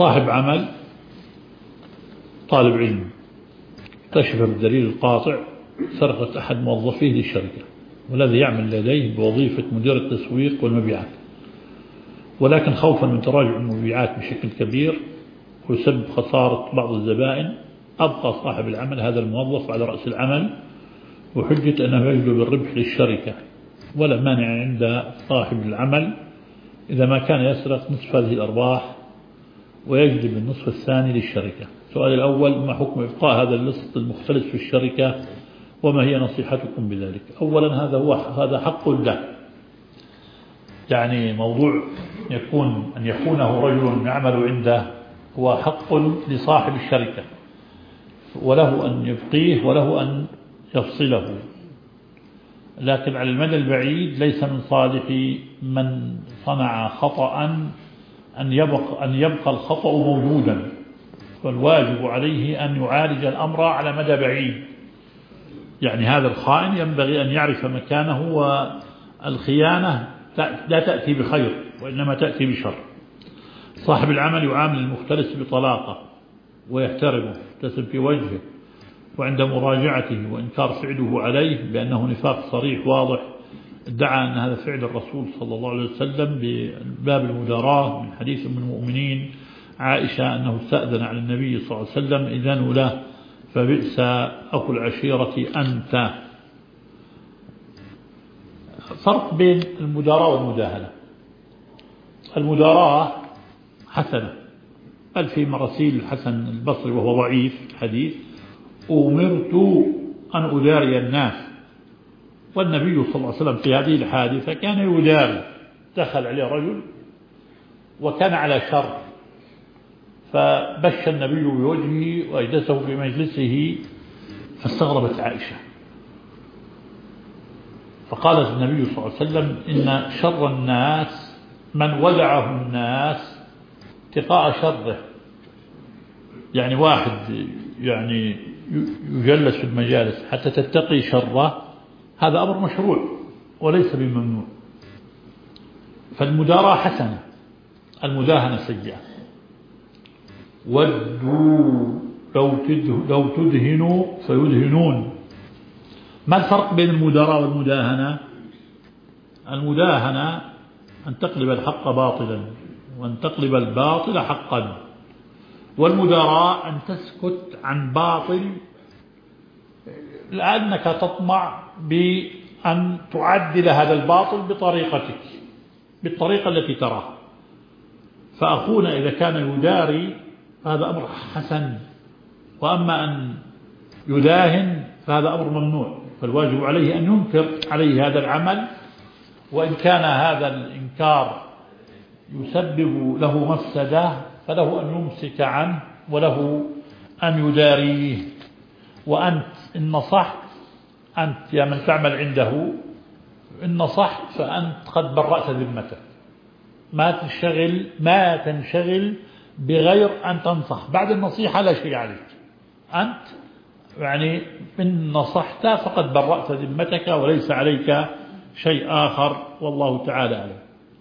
صاحب عمل طالب علم اكتشف بالدليل القاطع سرقة أحد موظفيه للشركة، والذي يعمل لديه بوظيفة مدير التسويق والمبيعات، ولكن خوفا من تراجع المبيعات بشكل كبير ويسبب خسارة بعض الزبائن، أبقى صاحب العمل هذا الموظف على رأس العمل وحجة أنه يجلب الربح للشركة، ولا مانع عند صاحب العمل إذا ما كان يسرق نصف هذه الأرباح ويجلب النصف الثاني للشركة. السؤال الأول: ما حكم إبقاء هذا اللص المختلس في الشركة، وما هي نصيحتكم بذلك؟ أولا هذا حق له، يعني موضوع أن يكونه رجل يعمل عنده هو حق لصاحب الشركة، وله أن يبقيه وله أن يفصله، لكن على المدى البعيد ليس من صالح من صنع خطأ أن يبقى الخطأ موجودا، والواجب عليه أن يعالج الأمر على مدى بعيد. يعني هذا الخائن ينبغي أن يعرف مكانه، والخيانة لا تأتي بخير وإنما تأتي بشر. صاحب العمل يعامل المختلس بطلاقة ويحترمه، يبتسم في وجهه، وعند مراجعته وإنكار فعله عليه بأنه نفاق صريح واضح ادعى أن هذا فعل الرسول صلى الله عليه وسلم بباب المداراة من حديث من المؤمنين عائشة أنه استأذن على النبي صلى الله عليه وسلم إذن له فبئس أخو العشيرة أنت. فرق بين المداراة والمداهنة. المداراة حسنة، بل في مراسيل الحسن البصري وهو ضعيف الحديث: أمرت أن أداري الناس، والنبي صلى الله عليه وسلم في هذه الحادثة كان يداري. دخل عليه رجل وكان على شر، فبش النبي بوجهه وأجلسه في مجلسه، فاستغربت عائشة، فقالت النبي صلى الله عليه وسلم: إن شر الناس من ودعه الناس اتقاء شره. يعني واحد يعني يجلس في المجالس حتى تتقي شره، هذا أمر مشروع وليس بممنوع. فالمداراة حسنة، المداهنة سيئة. ودوا لو تدهنوا فيدهنون. ما الفرق بين المداراة والمداهنة؟ المداهنة أن تقلب الحق باطلا وأن تقلب الباطل حقا، والمداراة أن تسكت عن باطل لأنك تطمع بأن تعدل هذا الباطل بطريقتك، بالطريقة التي تراها. فأخونا إذا كان يداري هذا أمر حسن، وأما أن يداهن فهذا أمر ممنوع، فالواجب عليه أن ينكر عليه هذا العمل، وإن كان هذا الإنكار يسبب له مفسدة فله أن يمسك عنه وله أن يداريه. وأنت إن نصحت، أنت يا من تعمل عنده، إن نصحت فأنت قد برأت ذمتك. ما تنشغل بغير أن تنصح، بعد النصيحة لا شيء عليك، أنت يعني إن نصحت فقد برأت ذمتك وليس عليك شيء آخر، والله تعالى أعلم.